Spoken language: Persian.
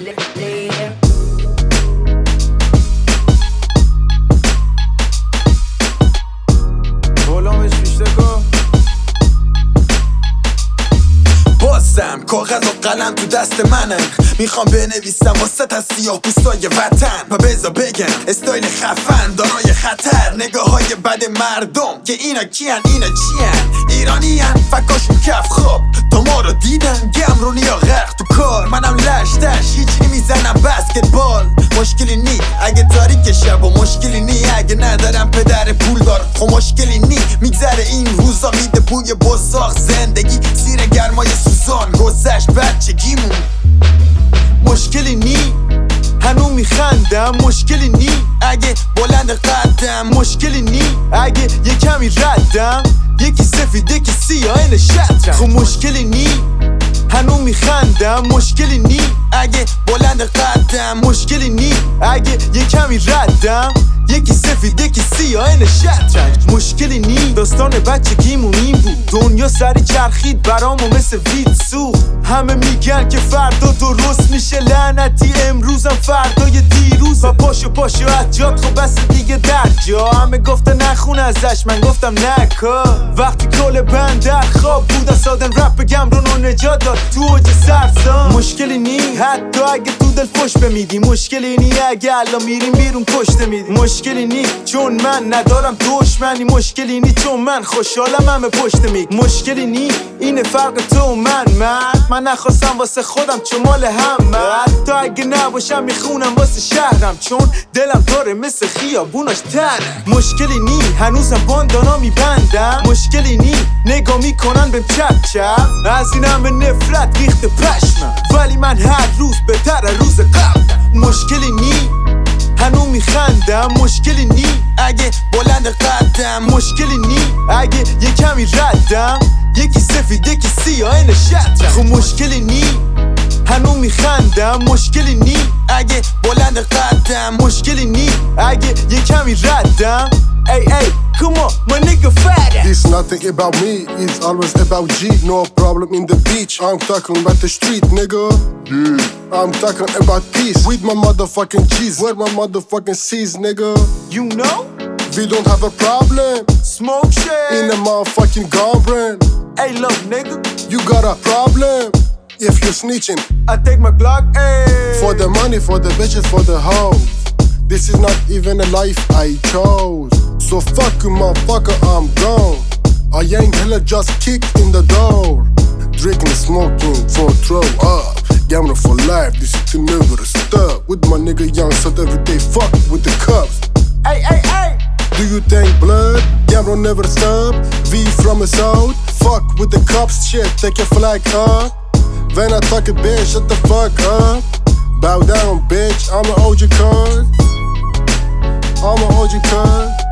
غلامش بیشته کن. بازم کاغذ و قلم تو دست منه، میخوام بنویسم واسه از سیاه پوستای وطن و بذار بگم استایل خفن دارای خطر، نگاه های بد مردم که اینا کیان اینا چیان، ایرانیان فکاشون کف خواب تا ما رو دیدن، گمرونیا غرق تو کار، منم لشتش هیچی میزنم بسکتبال. مشکلی نی اگه تاریک شب و مشکلی نی اگه ندارم پدر پول دار، خب مشکلی نی میگذره این روزا میده بوی بساخ، زندگی زیر گرمای سوزان گذشت بچگیمون. مشکلی نی هنو میخندم، مشکلی نی اگه بلند قدم، مشکلی نی اگه یه کمی ردم، یکی سفید یکی سیاه این شطرنج. خب مشکلی نی هنو میخندم، مشکلی نی اگه بلند قدم، مشکلی نی اگه یه کمی ردم، یکی سفید یکی سیاه این شطرنج. مشکلی نی داستان بچگیمون این بود، دنیا سری چرخید برامو مثل وید سوخت، همه میگن که فردا درست میشه، لعنتی امروزم فردای دیروز. و پاشو از جات خب بس دیگه در جا، همه گفتن نخون ازش من گفتم نکا، وقتی کل بندر خواب بودن سادن رپ بگم رو نجات داد تو اوج سرسان. مشکلی نی حتی اگه تو دل فش بمیدی، مشکلی نی اگه الان میریم بیرون کشته میدی، مشکلی نی چون من ندارم دشمنی، مشکلی نی چون من خوشحالم همه پشت میگ، مشکلی نی اینه فرق تو و من نخواستم واسه خودم چون مال همه، حتی اگه نباشم میخونم واسه شهرم چون دلم داره مثل خیابوناش تره. مشکلی نی هنوزم باندانا میبندم، مشکلی نی نگاه میکنن بهم چپ چپ، از این همه نفرت ریخته پشمم ولی من هر روز بهتر روز قبلم. مشکلی نی هنو میخندم، مشکلی نی اگه بلند قدم، مشکلی نی اگه یه کمی ردم، یکی سفید یکی سیاه این شطرنج. خب مشکلی نی هنو میخندم، مشکلی نی اگه بلند قدم، مشکلی نی اگه یه کمی ردم. Hey, come on, my nigga fat. It's nothing about me, it's always about G. No problem in the beach, I'm talking about the street, nigga. Yeah, I'm talking about peace with my motherfucking G's. Where my motherfucking C's, nigga? You know? We don't have a problem. Smoke shit in a motherfucking garden. Hey, look, nigga, you got a problem if you're snitching. I take my Glock, ayy, for the money, for the bitches, for the hoes. This is not even a life I chose. So fuck you, motherfucker, I'm gone. I ain't hella just kicked in the door. Drinking, smoking for throw up. Gambling for life, this is to never stop. With my nigga young son every day, fuck with the cups. Hey. Do you think blood? Gambling never stop. We from the south, fuck with the cops, shit, take your flag up. When I talk a bitch, shut the fuck up. Bow down, bitch, I'm an OG cuz. I'm an OG cuz.